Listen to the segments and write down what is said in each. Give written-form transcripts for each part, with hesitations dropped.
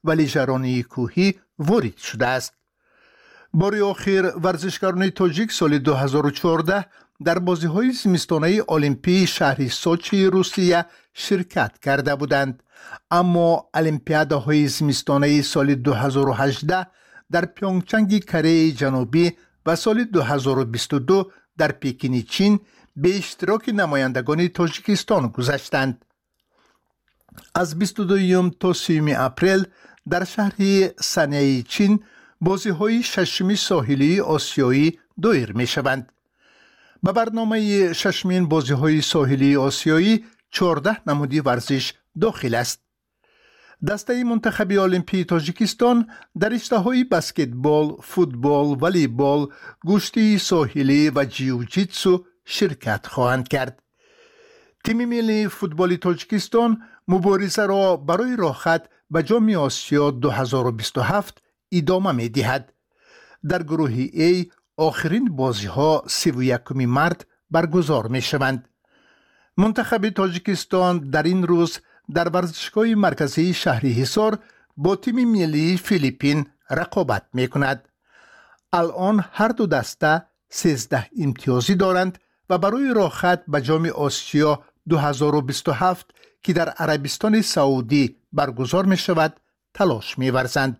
و لیژرانی کوهی وارد شده است. بار آخر ورزشکاران تاجیک سال 2014 در بازی‌های زمستانه المپی شهر سوچی روسیه شرکت کرده بودند، اما المپیادهای زمستانه سال 2018 در پیونگچنگ کره جنوبی و سال 2022 در پکین چین به اشتراک نمایندگان تاجیکستان گذشتند. از 22 تا 30 اپریل در شهر سنای چین بازی‌های ششمی ساحلی آسیایی دایر می‌شوند. به برنامه ششمین بازی‌های ساحلی آسیایی 14 نمودی ورزش داخل است. دسته منتخب المپی تاجیکستان در رشته‌های بسکتبال، فوتبال، والیبال، گشتی ساحلی و جیوجیتسو شرکت خواهند کرد. تیم ملی فوتبال تاجیکستان مبارزه را برای راه به جام آسیا 2027 ادامه می‌دهد. در گروه A آخرین بازی‌ها 31 مارس برگزار می‌شوند. منتخب تاجیکستان در این روز در ورزشگاه مرکزی شهر حصار با تیم ملی فیلیپین رقابت می‌کند. الان هر دو دسته 13 امتیازی دارند و برای راه به جام آسیا 2027 که در عربستان سعودی برگزار می‌شود تلاش می‌ورزند.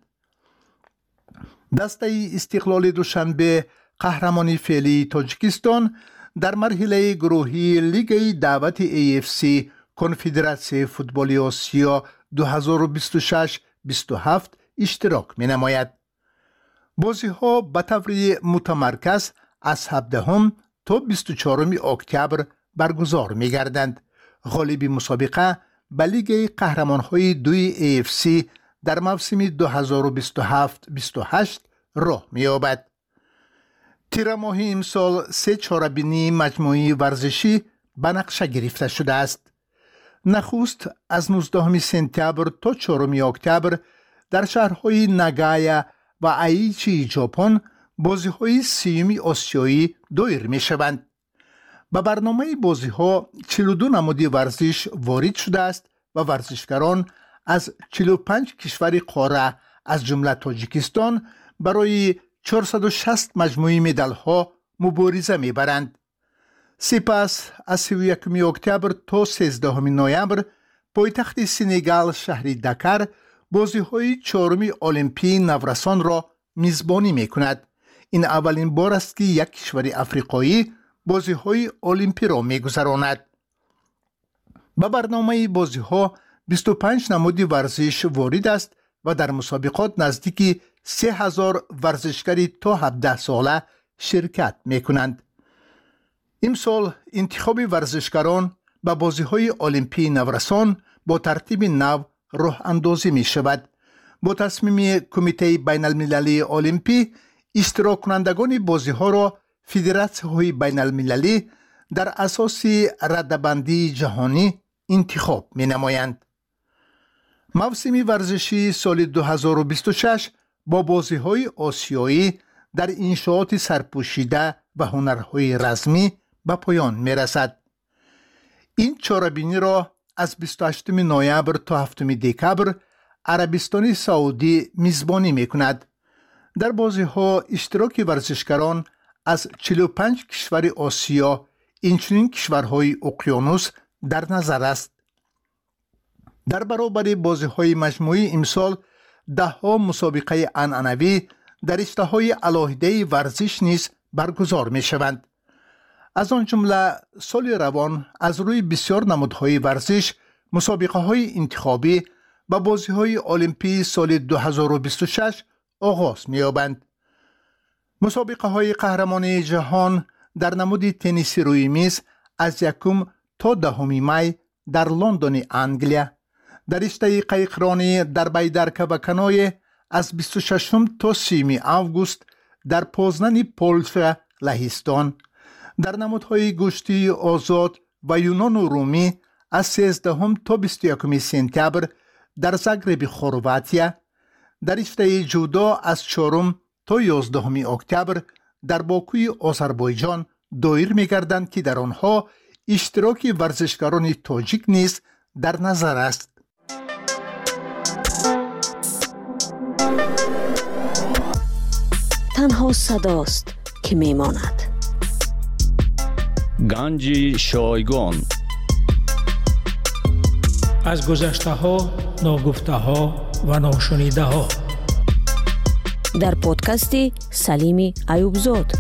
دسته استقلال دوشنبه قهرمان فعلی تاجیکستان در مرحله گروهی لیگ دعوت AFC کنفدراسیون فوتبال آسیا 2026-27 اشتراک می‌نماید. بازی‌ها به طور متمرکز از 17 تا 24 اکتبر برگزار می‌گردند. غالب مسابقه به لیگ قهرمان‌های 2 AFC در موسم 2027-28 راه می‌یابد. تیر ماه امسال 3 چاره‌بینی مجموعی ورزشی به نقشه گرفته شده است. نخست از 19 سپتامبر تا 4 اکتبر در شهرهای ناگایا و ایچی ژاپن بازی‌های 30 آسیایی دایر می‌شوند. به برنامه بازی‌ها 42 نماد ورزش وارد شده است و ورزشکاران از 45 کشور قاره از جمله تاجیکستان برای 460 مجموعی مدال‌ها مبارزه می‌برند. سپس از 31 اکتبر تا 13 نوامبر پایتخت سنگال شهر دکر بازی‌های 4 المپی نورسان را میزبانی می‌کند. این اولین بار است که یک کشور افریقایی بازی‌های المپی را می‌گذراند. به برنامه بازی‌ها 25 نماد ورزش وارد است و در مسابقات نزدیک 3000 ورزشکار تا 17 ساله شرکت می‌کنند. امسال انتخاب ورزشکاران به بازی‌های المپی نورسان با ترتیب نو راه اندازی می‌شود. با تصمیم کمیته بین المللی المپی اشتراک کنندگان بازی‌ها را فدراسیون‌های بین المللی در اساس رده‌بندی جهانی انتخاب می‌نمایند. موسم ورزشی سال 2026 با بازی‌های آسیایی در انشاءات سرپوشیده و هنرهای رزمی به پایان می‌رسد. این چاره‌بینی را از 28 نوامبر تا 7 دکبر عربستان سعودی میزبانی می‌کند. در بازی‌ها اشتراک ورزشکاران از 45 کشور آسیا، اینچنین کشورهای اقیانوس در نظر است. در برابر بازی‌های مجموعی امسال 10 مسابقه عنعنوی در رشته‌های علاهده ورزش نیز برگزار می‌شوند. از آن جمله سال روان از روی بسیار نمادهای ورزش مسابقه‌های انتخابی و بازی‌های المپی سال 2026 آغاز می‌یابند. مسابقه‌های قهرمانی جهان در نماد تنیس روی میز از 1 تا 10 می در لندن انگلیا، در رشته قایقرانی در بیدرکه و کنایه از 26 تا 30 آگوست در پوزنان پولشا لهستان، در نمادهای گشتی آزاد و یونان و رومی از 13 تا 21 سپتامبر در زاگرب خرواتیا، در رشته جودو از 4 تا 11 اکتبر در باکوی آذربایجان دایر می‌گردند که در آنها اشتراک ورزشکاران تاجیک نیز در نظر است. تنها صداست که میماند. گنج شایگان. از گذشته ها، ناگفته ها و ناشنیده ها. در پادکست سلیم ایوبزاد.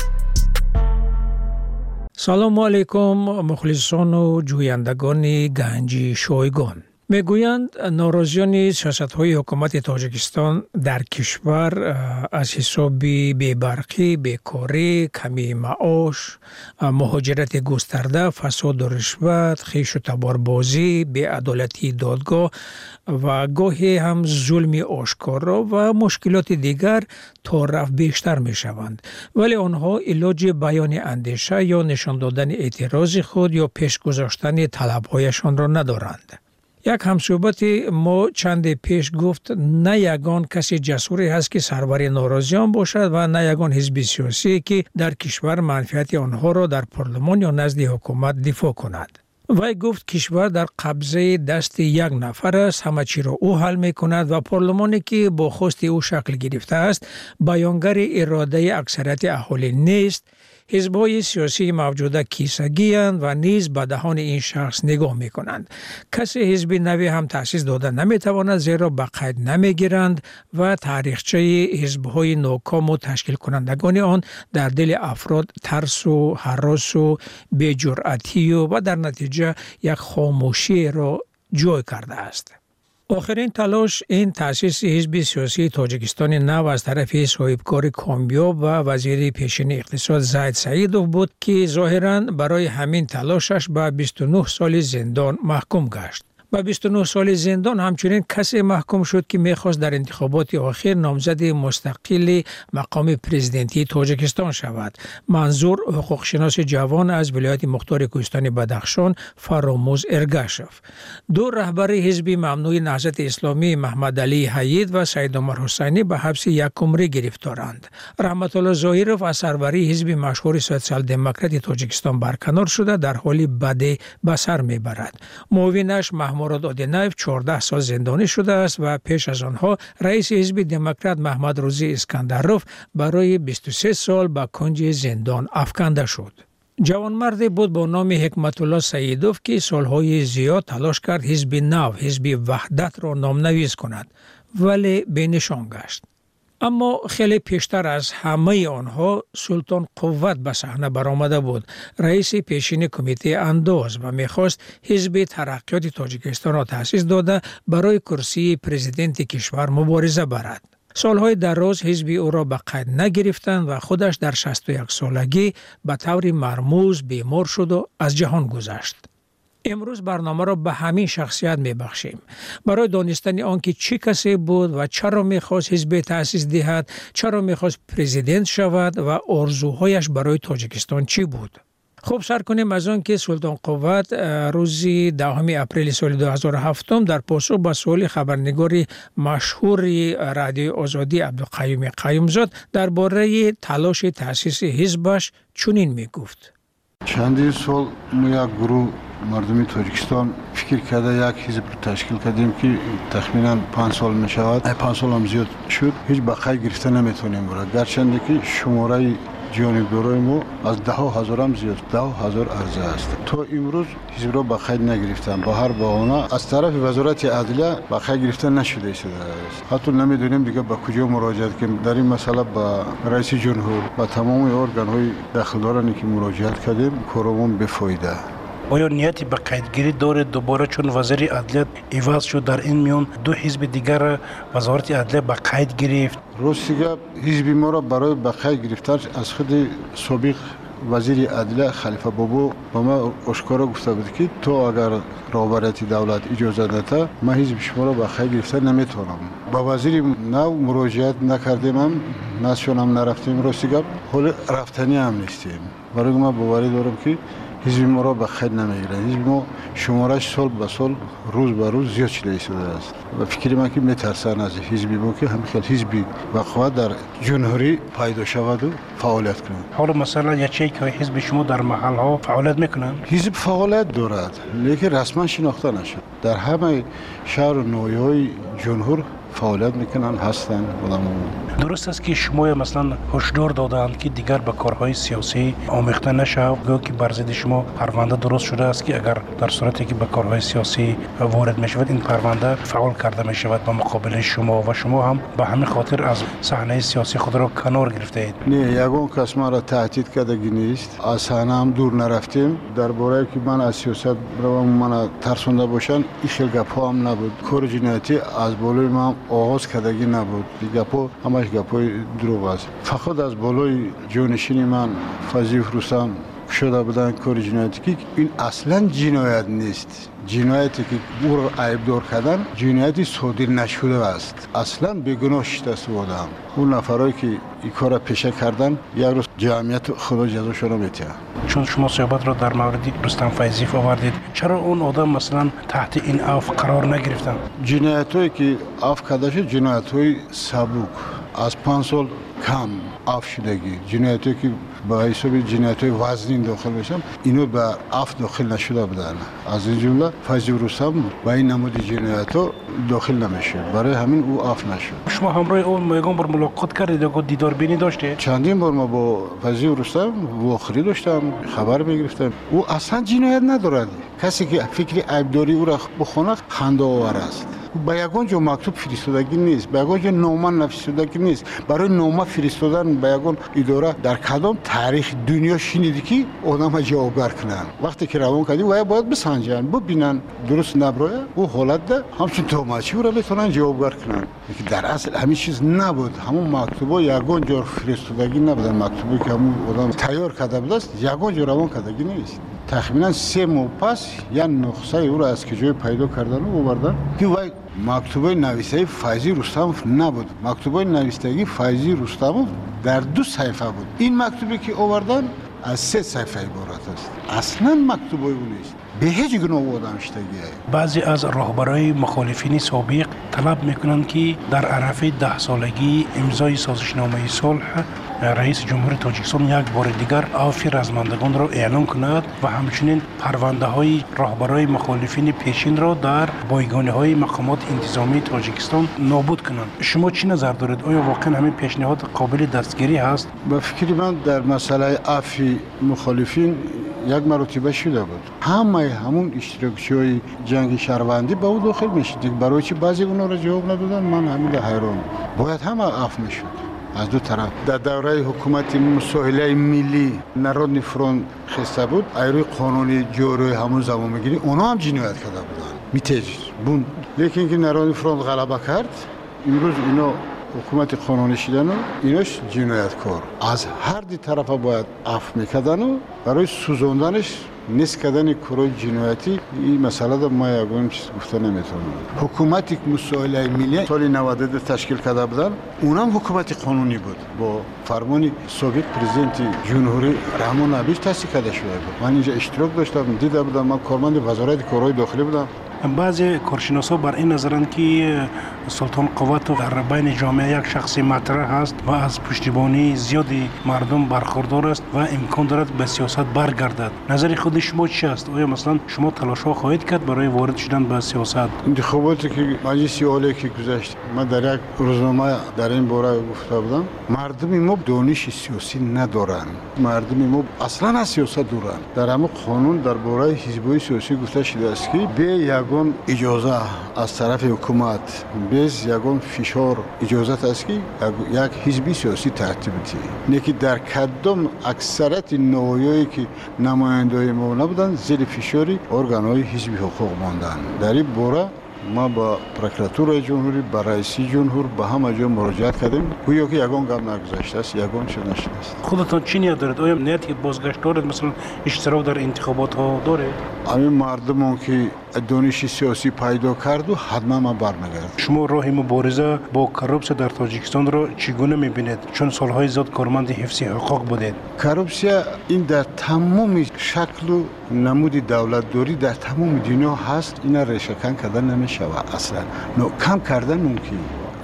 سلام علیکم مخلصان و جویندگان گنج شایگان. میگویند ناراضیان سیاست‌های حکومت تاجیکستان در کشور از حساب بی‌برقی، بیکاری، کمی معاش، مهاجرت گسترده، فساد و رشوت، خویش و تباربازی، بی‌عدالتی دادگاه و گاهی هم ظلم آشکارا و مشکلات دیگر تا رفت بیشتر می شوند. ولی آنها علاج بیان اندیشه یا نشان دادن اعتراض خود یا پیش گذاشتن طلب‌هایشان را ندارند. یک همصحبت ما چند پیش گفت نه یگان کسی جسوری هست که سرور ناراضیان باشد و نه یگان حزب سیاسی که در کشور منفعت آنها را در پارلمان یا نزد حکومت دفاع کند. وی گفت کشور در قبضه دست یک نفر است، همه چی را او حل می کند و پارلمانی که با خواست او شکل گرفته است بیانگر اراده اکثریت اهالی نیست. حزب‌های سیاسی موجوده کیسگی‌اند و نیز به دهان این شخص نگاه می‌کنند. کسی حزب نوی هم تأسیس داده نمی‌تواند زیرا به قید نمی‌گیرند و تاریخچه حزب‌های ناکام و تشکیل کنندگان آن در دل افراد ترس و هراس و بی‌جرأتی و در نتیجه یک خاموشی را جای کرده است. آخرین تلاش این تأسیس حزب سیاسی تاجیکستان نو از طرف صاحبکار کامیاب و وزیر پیشین اقتصاد زاهد سعیدوف بود که ظاهراً برای همین تلاشش به 29 سال زندان محکوم گشت. با 29 سال زندان همچنین کسی محکوم شد که میخواست در انتخابات آخر نامزد مستقل مقام پرزیدنتی تاجیکستان شود. منظور حقوق شناس جوان از ولایت مختار کوهستان بدخشان فراموز ارگاشف. دو رهبر حزب ممنوع نهضت اسلامی محمد علی حید و سید عمر حسینی به حبس یک عمره گرفتارند. رحمت الله ظاهرов از سروری حزب مشهور سوسیال دموکرات تاجیکستان برکنار شده در حالی بد به سر میبرد. معاونش مراد آدینایف 14 سال زندانی شده است و پیش از آنها رئیس حزب دموکرات محمد روزی اسکندروف برای 23 سال به کنج زندان افکنده شد. جوانمردی بود با نام حکمت الله سعیدوف که سالهای زیاد تلاش کرد حزب نو، حزب وحدت را نامنویس کند ولی بینشان گشت. اما خیلی پیشتر از همه آنها سلطان قوت به صحنه برآمده بود، رئیس پیشین کمیته انداز و میخواست حزب ترقیات تاجیکستان را تأسیس داده برای کرسی پرزیدنت کشور مبارزه برد. سالهای دراز حزب او را به قید نگرفتند و خودش در 61 سالگی به طور مرموز بیمار شد و از جهان گذشت. امروز برنامه را به همین شخصیت میبخشیم برای دانستن آنکه چه کسی بود و چرا میخواست حزب تأسیس دهد، چرا میخواست پرزیدنت شود و آرزوهایش برای تاجیکستان چی بود. خب سر کنیم از آن که سلطان قوت روز 10 اپریل سال 2007 در پاسخ به سوال خبرنگار مشهور رادیو آزادی عبدالقیوم قیومزاد درباره تلاش تأسیس حزبش چنین میگفت: چندین سال ما یک گروه مردمی تاجیکستان فکر کرده یک حزب رو تشکیل کردیم که تخمینا 5 سال می شود. 5 سال هم زیاد شد. هیچ بقای گرفته نمیتونیم برای گرچند که شماره جانبدارای ما از 10,000 هم زیاد 10,000 عرضه است. تا امروز حزب را بقای نگرفتن. با هر بهانه از طرف وزارت عدلیه بقای گرفته نشده است. حتی نمیدونیم دیگه به کجا مراجعت کنیم. در این مسئله با رئیس جمهور و تمام ارگان های داخلدارانی که مراجعت کردیم کارمون بفایده. آیا نیتی به قیدگیری داره دوباره چون وزیر عدلیه عوض شد در این میان دو حزب دیگر وزارت عدلیه به قید گرفت؟ راستیگه حزب ما را برای به قید گرفتن از خود سابق وزیر عدلیه خلیفه بابو با ما آشکارا گفته بود که تو اگر رهبریت دولت اجازه نده ما حزب شما را به قید گرفتن نمیتونم. با وزیر نو مراجعت نکردیم هم نشون هم نرفتیم. راستیگه حال رفتنی هم نیستیم. برای ما باوری دارم که حزب ما را به خیر نمیگیرند. حزب ما شمارش سال به سال روز به روز زیاد شده است و فکر من که میترسن از حزبی بود که همین حزبی وقوع در جمهوری پیدا شود و فعالیت کنند. حالا مثلا یا چه که حزب شما در محل ها فعالیت میکنند؟ حزب فعالیت دارد لیکن رسما شناخته نشد. در همه شهر و ناحیه‌های جمهور فعالیت میکنن هستن آدم‌ها. درست است که شما مثلا هشدار دادند که دیگر به کارهای سیاسی آمیخته نشود، گویا که بر ضد شما پرونده درست شده است که اگر در صورتی که به کارهای سیاسی وارد میشود این پرونده فعال کرده میشود به مقابل شما و شما هم به همین خاطر از صحنه سیاسی خود را کنار گرفته اید. نه، یگان کس ما را تهدید کردگی نیست. از صحنه هم دور نرفتیم. درباره که من از سیاست بروم من ترسونده باشن این خیلی گپا هم نبود. کار جنایتی از بالای من آغاز کردگی نبود. گپا همش گپای دروغ است. فقط از بالای جانشین من فضیف رستم شده بودن کار جنایتی که این اصلا جنایت نیست. جنایتی که او را عیبدار کردن جنایتی صادر نشده است. اصلا بیگناه شده بودم. اون نفرایی که این کار را پیشه کردن یک روز جمعیت خدا جزاشون را می‌دهد. چون شما صحبت را در مورد رستم فیضیف آوردید، چرا اون آدم مثلا تحت این عفو قرار نگرفتن؟ جنایتایی که عفو کرده شد جنایت‌های سبک از 5 سال کم عفو شدگی، جنایتایی که با حساب جنایت‌های وزنی داخل بشن اینو به عفو داخل نشده بودن. از این جمله فیضیف رستم با این نمود جنایت‌ها داخل نمیشه، برای همین او عفو نشد. شما همراه اون یگان بار ملاقات کردید و دیدار بینی داشته؟ چندین بار ما با فیضیف رستم واخری داشتم، خبر میگرفتم. او اصلا جنایت ندارد. کسی که فکر عیبداری او را بخونه خنده آور است. به یگان جا مکتوب فرستادگی نیست، به یگان جا نامه نفرستادگی نیست. برای نامه فرستادن به یگان اداره در کدام تاریخ دنیا شنیدی که آدم جوابگر کنن؟ وقتی که روان کردی باید بسنجن، ببینن درست نبرای او حالت ده همچون توماچی او را بتونن جوابگر کنن. در اصل همین چیز نبود. همون مکتوبا یگان جا فرستادگی نبودن. مکتوبی که همون آدم تیار کرده بود است یگان جا روان کردگی نیست. تقریبا 3 ماه پس یا نسخه او را از کجای پیدا کردن و آوردن که وای مکتوبه نوشته فیضیف رستم نبود. مکتوبه نوشتگی فیضیف رستم در 2 صفحه بود. این مکتوبی که آوردن از 3 صفحه عبارت است. اصلا مکتوبه او نیست. به هیچ گناه آدم شدگی. بعضی از راهبرای مخالفین سابق طلب میکنند که در عرف 10 سالگی امضای سازشنامه صلح رئیس جمهوری تاجیکستان یک بار دیگر عفو رزمندگان را اعلام کند و همچنین پرونده های راهبرای مخالفین پیشین را در بایگانی های مقامات انتظامی تاجیکستان نابود کنند. شما چی نظر دارید؟ آیا واقعا همین پیشنهاد قابل دستگیری هست؟ به فکر من در مسئله عفو مخالفین یک مرتبه شده بود. همون اشتراکچی‌های جنگ شهروندی به او داخل میشد. برای چی بعضی اونا را جواب ندادن؟ من همین حیران. باید همه عفو میشد. از دو طرف در دوره حکومت مساهله ملی نارودنی فرونت خسته بود. ایروی قانونی جوری همون زمان میگیری اونا هم جنایت کرده بودن. میتیج بون. لیکن که نارودنی فرونت غلبه کرد امروز اینا حکومت قانونی شدن و ایناش جنایتکار. از هر دی طرف باید عفو میکردن و برای سوزاندنش نیست کردن کارهای جنایتی این مسئله رو ما یگان چیز گفته نمیتونم. حکومتی که مساهله ملی سال 92 تشکیل کرده بودن اونم حکومت قانونی بود با فرمان سابق پرزیدنت جمهوری رحمان ابیش تأسیس کرده شده بود. من اینجا اشتراک داشتم، دیده بودم. من کارمند وزارت کارهای داخلی بودم. بعضی کارشناسا بر این نظرند که سلطان قوت در بین جامعه یک شخصی مطرح است و از پشتیبانی زیادی مردم برخوردار است و امکان دارد به سیاست برگردد. نظر خود شما چی است؟ آیا مثلا شما تلاش‌ها خواهید کرد برای وارد شدن به سیاست؟ انتخاباتی که مجلس عالی که گذشت من در یک روزنامه در این باره گفته بودم مردم ما دانش سیاسی ندارند. مردم ما اصلا از سیاست دورند. در همه قانون درباره حزب‌های سیاسی گفته شده است که به یگان اجازه از طرف حکومت بیز یگان فشار اجازت است که یک حزبی سیاسی ترتیب بده. نه که در کدام اکثریت نوعی که نمایندای ما نبودن زیر فشاری ارگان‌های حزبی حقوق ماندن. در این باره ما با پروکراتور جمهوری با رئیس جمهور با همه جا مراجعت کردیم. گویا که یگان گام نگذاشته است، یگان چه نشده است. خودتان چی نیت دارید؟ آیا نیتی بازگشت دارید؟ مثلا اشتراک در انتخابات ها دارید؟ همین مردمون که دانش سیاسی پیدا کرد و حتما ما برمیگردیم. شما راه مبارزه با کروپسیا در تاجیکستان را چگونه میبینید؟ چون سالهای زیاد کارمند حفظ حقوق بودید. کروپسیا این در تمام شکل و نمود دولتداری در تمام دنیا هست. اینا ریشه‌کن کردن نمیشه اصلا. کم کردن ممکن.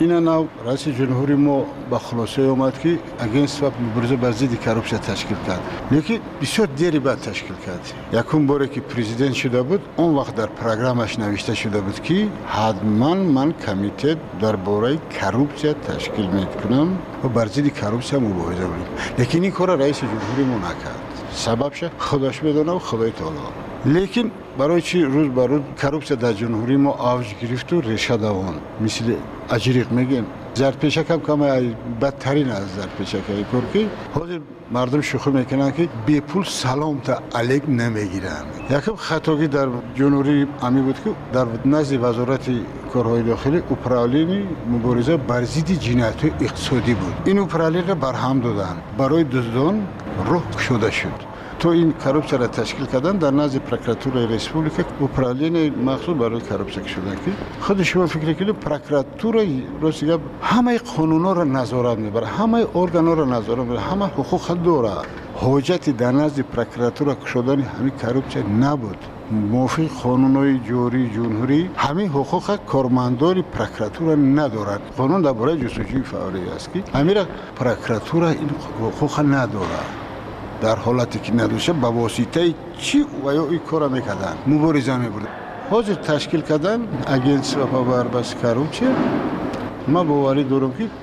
اینا نو رئیس جمهوری ما با خلاصه اومد که اگینست و مبارزه بر ضد کروپسیون تشکیل کرد. لیکن بسیار دیری بعد تشکیل کرد. یکم باره که پرزیدنت شده بود اون وقت در پروگرامش نوشته شده بود که حتما من کمیته درباره کروپسیون تشکیل میکنم و بر ضد کروپسیون مبارزه کنم. لیکن این کار رئیس جمهوری ما نکرد. سببش خودش بدونه و خدای تعالی. لیکن برای چی روز بر روز کروپسیون در جمهوری ما آوج گرفت و ریشه دوان مثل اجریق میگیم زرپیشک هم کم بدترین از زرپیشک های کرکی حاضر مردم شوخی میکنن که بی پول سلام تا علیک نمیگیرن. یکم خطاگی در جمهوری امی بود که در نزد وزارت کارهای داخلی اپرالین مبارزه بر ضد جنایت اقتصادی بود. این اپرالین را برهم دادن برای دزدان روح شده شد. تو این کروپسیون را تشکیل کردن در نزد پروکراتور ریسپوبلیک اپرالین مخصوص برای کروپسیون شدن که خود شما فکر کنید پروکراتور روسیه همه قانونا را نظارت میبره، همه ارگانا را نظارت میبره، همه حقوق داره. حجت در نزد پروکراتور شدن همین کروپسیون نبود. موافق قانونهای جاری جمهوری همین حقوق کارمندان پروکراتور ندارد. قانون درباره جستجوی فوری است که همین پروکراتور این حقوق نداره. در حالتی که نداشته با واسطه چی و یا این کار میکردن مبارزه میبردن. حاضر تشکیل کردن اگینست و پاوربس کروپسیون. ما باوری دارم که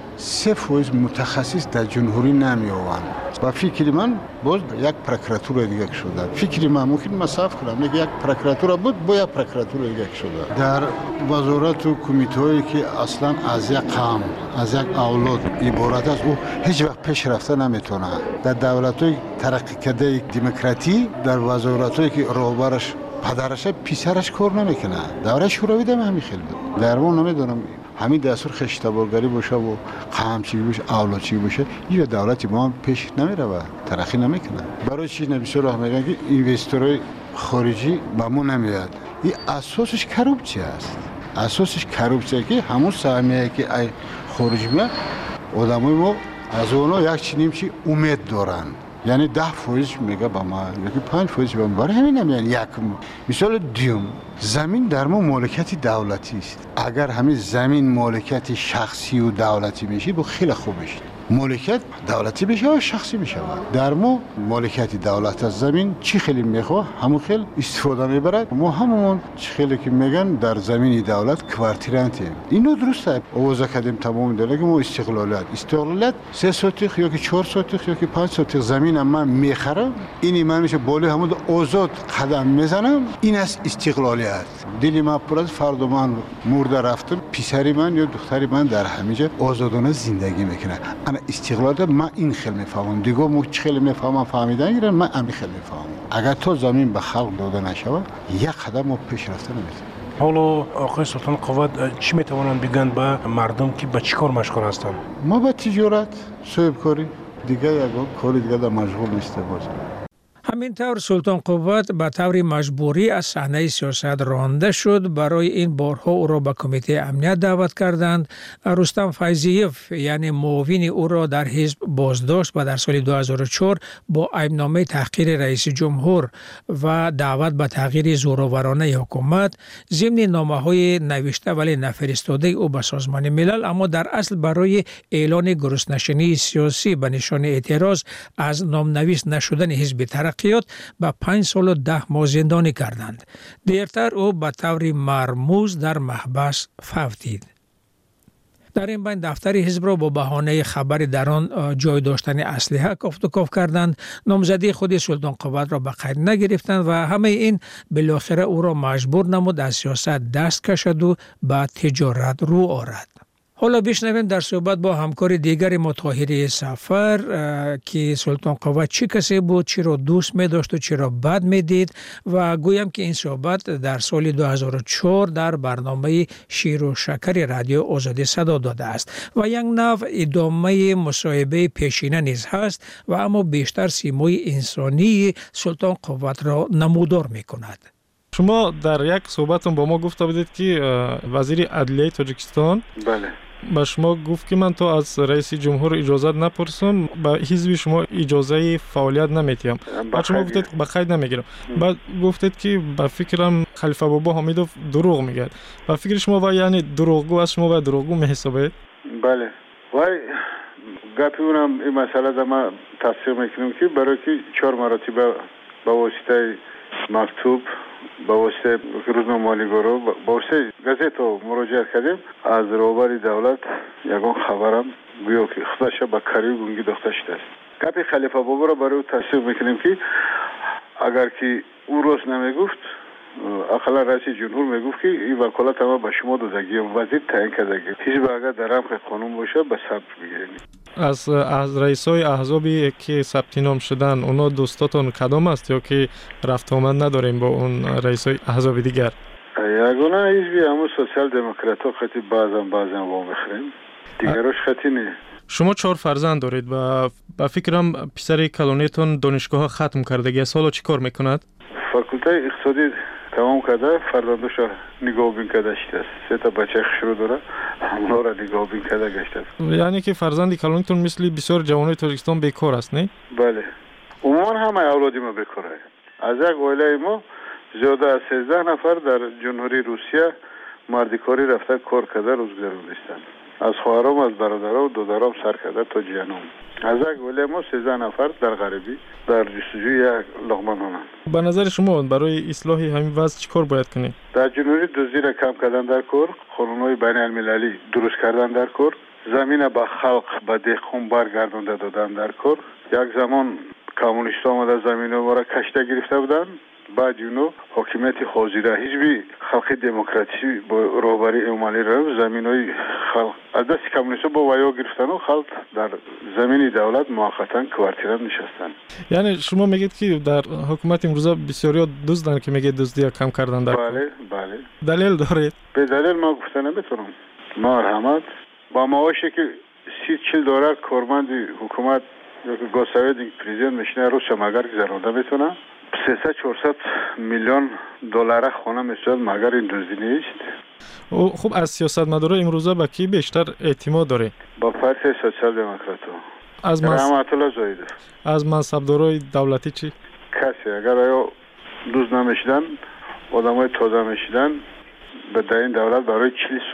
3% متخصص در جمهوری نمیآورند. و فکر من باز یک پروکراتور دیگه شده. فکر من ممکن مصرف کنم یک پروکراتور بود با یک پروکراتور دیگه شده. در وزارت و کمیته‌ای که اصلا از یک قوم از یک اولاد عبارت است او هیچ وقت پیش رفته نمیتونه. در دولت‌های ترقی کرده دموکراتی در وزارت‌هایی که راهبرش پدرش پسرش کار نمیکنه. دوره شوروی دم همین خیلی بود. در اون نمیدونم همین دستور خشتبارگری باشه و قمچی باشه اولادچی باشه این دولتی ما هم پیش نمیره و ترقی نمیکنه. برای چی نمیشه راه میگن که اینوستورهای خارجی به ما نمیاد. این اساسش کروپسیون است. اساسش کروپسیون که همون سهمیه که ای خارجی میاد آدمای ما از اونها یک چنین چی امید دارن. یعنی 10% میگه با ما یکی 5% با ما. برای همین نمیان یک مثال دیوم زمین در ما مالکیت دولتی است. اگر همین زمین مالکیت شخصی و دولتی میشه با خیلی خوب میشه. مالکیت دولتی بشه و شخصی میشه. در ما مالکیت دولت از زمین چی خیلی میخواه همون خیلی استفاده میبرد. ما همون چی خیلی که میگن در زمین دولت کوارتیرانتی. اینو درسته. آوازه کردیم تمام دلگی ما استقلالیت 3 سوتیخ یا که 4 سوتیخ یا که 5 سوتیخ زمین من میخرم. اینی من میشه بالی همون آزاد قدم میزنم. این است استقلالیت. دلی من پر از فردا من مرده رفتم پسری من یا دختری من در همینجا آزادانه زندگی میکنه. انا استقلال من این خیلی میفهمم. دیگه مو خیلی میفهمم فهمیدن گیرن من همین خیلی میفهمم. اگر تو زمین به خلق داده نشود یک قدم ما پیش رفته نمیتونیم. حالا آقای سلطان قوت چی میتوانند بگن به مردم که به چی کار مشغول هستند؟ ما به تجارت، صاحبکاری دیگه یک کار دیگه در مشغول نیستیم. همینطور سلطان قوت به طور مجبوری از صحنه سیاست رانده شد. برای این بارها او را به کمیته امنیت دعوت کردند. رستم فیضیف یعنی معاون او را در حزب بازداشت و در سال 2004 با ایبنامه تحقیر رئیس جمهور و دعوت به تغییر زورآورانه حکومت ضمن نامه‌های نوشته ولی نفرستاده او به سازمان ملل، اما در اصل برای اعلان گرسنشینی سیاسی به نشان اعتراض از نامنویس نشدن حزب ترقیات به 5 سال و 10 ماه زندانی کردند. دیرتر او به طور مرموز در محبس فوتید. در این بین دفتر حزب را با بهانه خبر در آن جای داشتن اسلحه کافت و کاف کردند. نامزدی خود سلطان قوت را به قید نگرفتند و همه این بالاخره او را مجبور نمود از سیاست دست کشد و به تجارت رو آورد. حالا بشنویم در صحبت با همکار دیگر ما طاهری سفر که سلطان قوت چی کسی بود، چی را دوست می داشت و چی را بد می دید و گویم که این صحبت در سال 2004 در برنامه شیر و شکر رادیو آزادی صدا داده است و یک نوع ادامه مصاحبه پیشینه نیز هست و اما بیشتر سیمای انسانی سلطان قوت را نمودار می کند. شما در یک صحبتون با ما گفته بودید که وزیر عدلیه تاجیکستان با شما گفت که من تو از رئیس جمهور اجازه نپرسم، با حزب شما اجازه فعالیت نمیتیم. بعد شما گفتید به قید نمیگیرم. بعد گفتید که با فکرم خلیفه بابا حمیدوف دروغ میگه. با فکر شما و یعنی دروغگو از شما و دروغگو میحسابید؟ بله وای گپی اونم این مسئله در ما تصدیق میکنم که برای که 4 مراتبه با واسطه مکتوب با واسطه روزنامه مالیگارو با واسطه گازت مراجعه کردیم از روبر دولت یگان خبرم گویا که خودش به کاری گونگی داخته شده است. گپی خلیفه بابا را برای تصدیق میکنیم که اگر که او روز نمیگفت اقلا رئیس جمهور میگفت که این وکالت ما به شما دادگی وزیر تعیین کردگی حزب اگر در رمق قانون باشه به ثبت بگیرید. از رئیسای احزابی که ثبت نام شدن اونا دوستاتون کدام است یا که رفت آمد نداریم با اون رئیسای احزاب دیگر؟ یگانه حزبی همون سوسیال دموکرات ها خطی بعضا با میخریم دیگراش خطی نه. شما 4 فرزند دارید و با فکرم پسر کلونیتون دانشگاه ختم کردگی است. حالا چی کار میکند؟ فاکولته اقتصادی تمام کرده فرزندش نگاه بین کرده شده است. 3 تا بچه خشرو داره اونا را نگاه بین کرده گشته است. یعنی که فرزند کلونیتون مثل بسیار جوانای تاجیکستان بیکار است نه؟ بله عموما همه اولادی ما بیکاره. از یک عائله ما زیاده از 13 نفر در جمهوری روسیه مردکاری رفته کار کرده روزگار نیستند. از خواهرام از برادرام و دادرام سر کرده تا جیانم. از یک عائله ما 13 نفر در غربی در جستجوی یک لقمه نانند. به نظر شما برای اصلاح همین وضع چیکار باید کنیم؟ در جمهوری دزدی را کم کردن در کار، قانون‌های بین المللی درست کردن در کار، زمین به خلق به دهقان برگردانده دادن در کار. یک زمان کمونیست‌ها آمده زمین ما را کشته گرفته بودند. بعد اونو حاکمیت حاضره حزب خلق دموکراسی با رهبری امالی را زمینای خلق از دست کمونیست‌ها با ویا گرفتن و خلق در زمین دولت موقتا کوارتیرا نشستن. یعنی شما میگید که در حکومت امروزه بسیاری دزدن که میگه دزدی کم کردن در بله. دلیل دارید؟ به دلیل ما گفتن نمیتونم. مرحمت با معاشی که 30-40 دلار کارمند حکومت یا که گاسوید پرزیدنت میشنه روز مگر گذرانده میتونه 300-400 میلیون دلار خانه میشد مگر این دزدی نیست. خب از سیاستمدارا امروزه با کی بیشتر اعتماد داره؟ با پارتی سوسیال دموکرات از رحمت الله زاهد. از منصبدارای دولتی چی؟ کسی اگر آیا دوز نمیشدن آدمای تازه میشدن به این دولت برای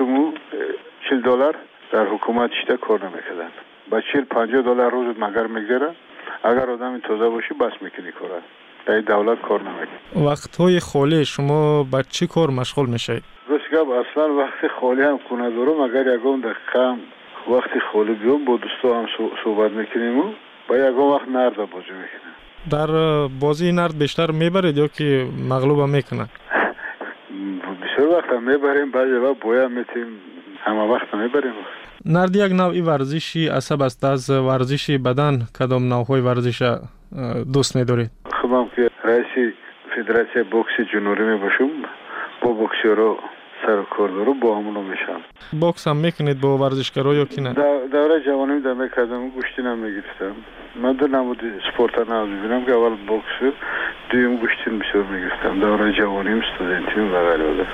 40 دلار در حکومت شده کار نمیکردن. با 40-50 دلار روز مگر میگذره اگر آدم تازه باشی بس میکنی کاره. در دولت کار نمیکنی. وقتهای خالی شما با چی کار مشغول میشید؟ گفتم اصلا وقت خالی هم کنه دارم اگر یکم دقیقه وقت خالی بیام با دوستا هم صحبت میکنیم و با یکم وقت نرد بازی میکنیم. در بازی نرد بیشتر میبرید یا که مغلوب هم میکنه؟ بسیار وقت هم میبریم بعضی وقت بویا میتیم همه وقت هم میبریم. نرد یک نوعی ورزشی عصب است. از ورزش بدن کدام نوعهای ورزش دوست ندارید؟ خودم که رئیس فدراسیون بوکس جنوبی می باشم با بوکسورا سر کار دارم با همونو میشم. بوکس هم میکنید با ورزشکارا یا کی نه؟ دوره جوانی در میکردم گوشتی نمیگرفتم. من در نمود سپورت ها ببینم که اول بوکس دویم گوشتی بسیار میگرفتم. دوره جوانیم استودنتیم و غیره.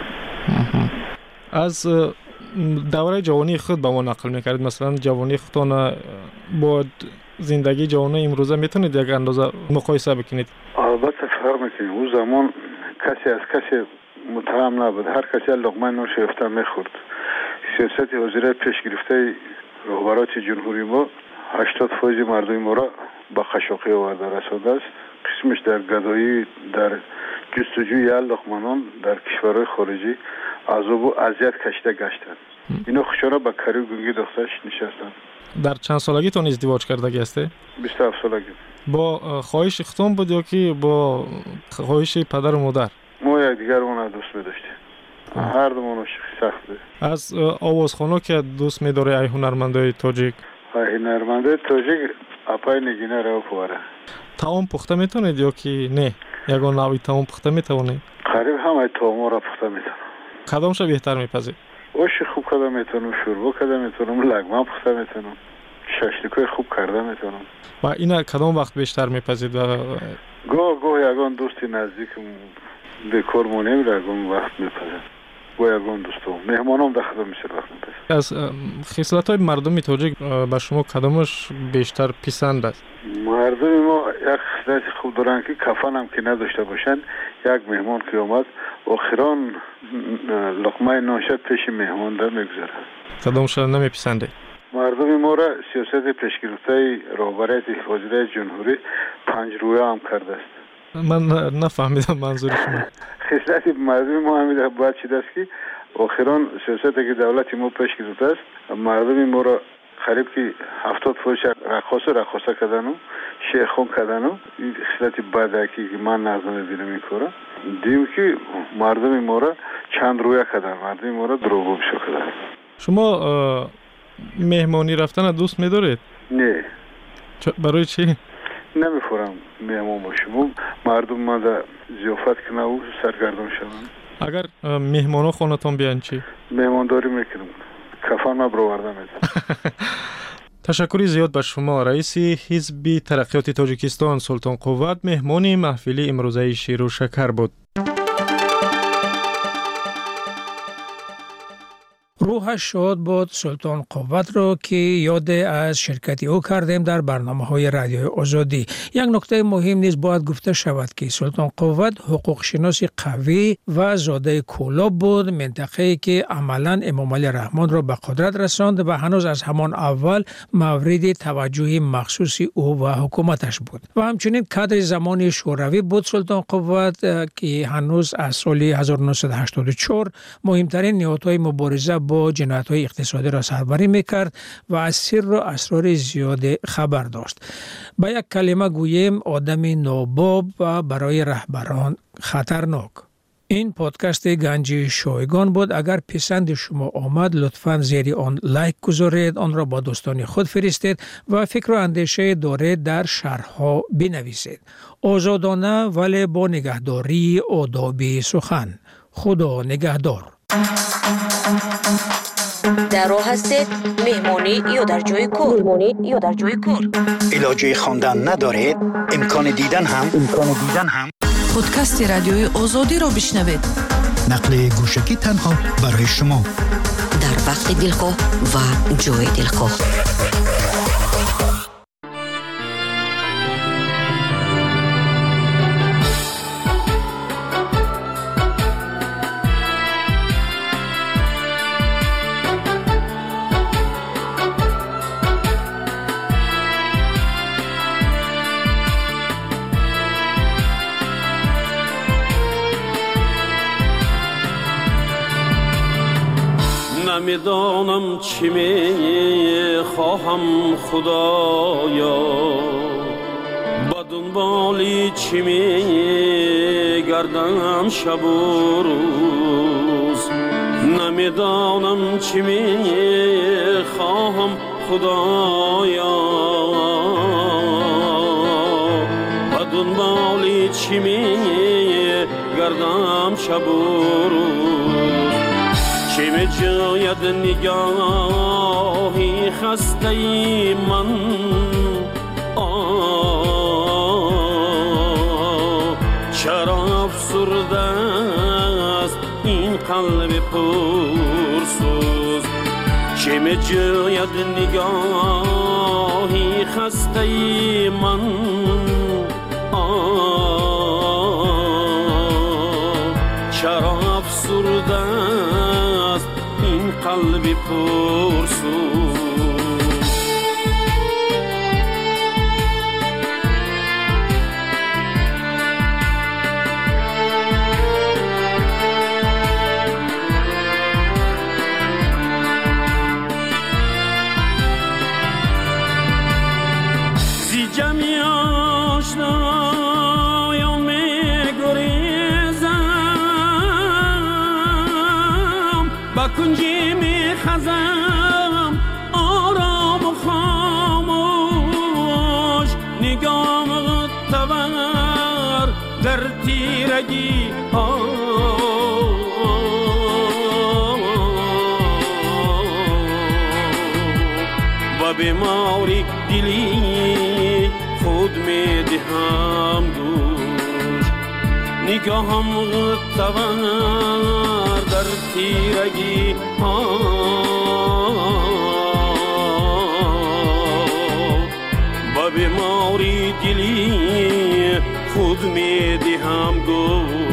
از دوره جوانی خود با ما نقل میکردید. مثلا جوانی خودتان با زندگی جوانی امروزه میتونید یک اندازه مقایسه بکنید؟ البته فرق میکنید. اون زمان کسی از کسی متهم نبود. هر کسی لقمه نان شیفته میخورد. سیاست حاضره پیش گرفته رهبرات جمهوری ما 80% مردم ما را با خشاقی آورده رسانده است. قسمش در گدایی در جستجوی لقمه نان در کشورهای خارجی عذاب و اذیت کشیده گشتند. اینا خوشانه با کاری گونگی دخترش نشستند. در چند سالگیتون ازدواج کردگی هسته؟ 27 سالگی. با خواهش اختون بود یا که با خواهش پدر و مادر؟ ما یک دیگرمون دوست می‌داشتیم. هر دومون سخت بود. از آوازخوان‌ها که دوست می‌داره ای هنرمندای تاجیک؟ هنرمندای تاجیک اپای نگینه رو پواره. طعام پخته میتونید یا که نه؟ یگان نوعی طعام پخته میتونید؟ قریب همه طعام را پخته میتونم. کدامش بهتر میپذید؟ آش خوب کرده میتونم، شوربا کرده میتونم، لقمه پخته میتونم، ششلیکای خوب کرده میتونم. و اینا کدام وقت بیشتر میپذید؟ گاه یگان دوستی نزدیکم بیکار مونیم یگان وقت میپذید. گاه یگان دوستم مهمانم داخل میشه وقت میپذید. از خصلت‌های مردم تاجیک به شما کدامش بیشتر پسند است؟ مردم ما یک خصلت خوب دارن که کفن هم که نداشته باشن. یک مهمان که اومد آخران لقمه نان پیش مهمان در میگذاره. کدامش نمیپسنده؟ مردم ما را سیاست پیشگرفته رهبریت وزیر جمهوری 5 رویه هم کرده است. من نفهمیدم منظور شما. خصلت مردم ما همیشه باید چیز است که آخران سیاستی که دولت ما پیش گرفته است مردم ما را قریب که 70% رقاصه کردن و شیخون کردن و این خصلت بده که من نظر میبینم این کارا. دیم که مردم ما را چند رویه کردن، مردم ما را دروغگو کردن. شما مهمانی رفتن دوست می‌دارید؟ نه. برای چی؟ نمی‌فورم مهمان باشم. مردم ما در ضیافت کنه و سرگردان شوند. اگر مهمانا خونتون بیان چی؟ مهمانداری میکنم. کفن ما برآورده می‌کنم. تشکر زیاد به شما. رئیس حزب ترقیات تاجیکستان سلطان قوت مهمان محفل امروزه شیر و شکر بود. روحش شاد بود سلطان قوت را که یاد از شرکت او کردیم در برنامه‌های رادیوی آزادی. یک نکته مهم نیز باید گفته شود که سلطان قوت حقوق شناس قوی و زاده کولاب بود، منطقه‌ای که عملاً امام علی رحمان را به قدرت رساند و هنوز از همان اول مورد توجه مخصوص او و حکومتش بود. و همچنین کادر زمان شوروی بود سلطان قوت که هنوز از سال 1984 مهمترین نهادهای مبارزه با جنایت‌های اقتصادی را سربری می‌کرد و از سر و اسرار زیاد خبر داشت. با یک کلمه گوییم آدم ناباب و برای رهبران خطرناک. این پادکست گنج شایگان بود. اگر پسند شما آمد لطفاً زیر آن لایک گذارید، آن را با دوستان خود فرستید و فکر و اندیشه دارید در شرح‌ها بنویسید. آزادانه ولی با نگهداری آداب سخن. خدا نگهدار. در راه هستید مهمانی یا در جای کار علاجه خواندن ندارید امکان دیدن هم پادکست رادیوی آزادی را بشنوید. نقل گوشکی تنها برای شما در وقت دلخواه و جای دلخواه. نمیدانم چی می خواهم خدایا، با دنبالی چی می گردم شب و روز. نمیدانم چی می خواهم خدایا، با دنبالی چی می گردم شب و روز. چه می جاید نگاهی خسته ای من، چرا افسرده است این قلب پرسوز. چه می جاید نگاهی خسته ای من، چرا افسرده است این قلب پرسوز. زی جمعی آشنایا می گریزم، با کنجی می خزم آرام و خاموش. نگام تور در تیرگی و بیماری دلی خود می دهم دوش. نگاهم تور در تیرگی با بیماری دلی خود می دهم گوش.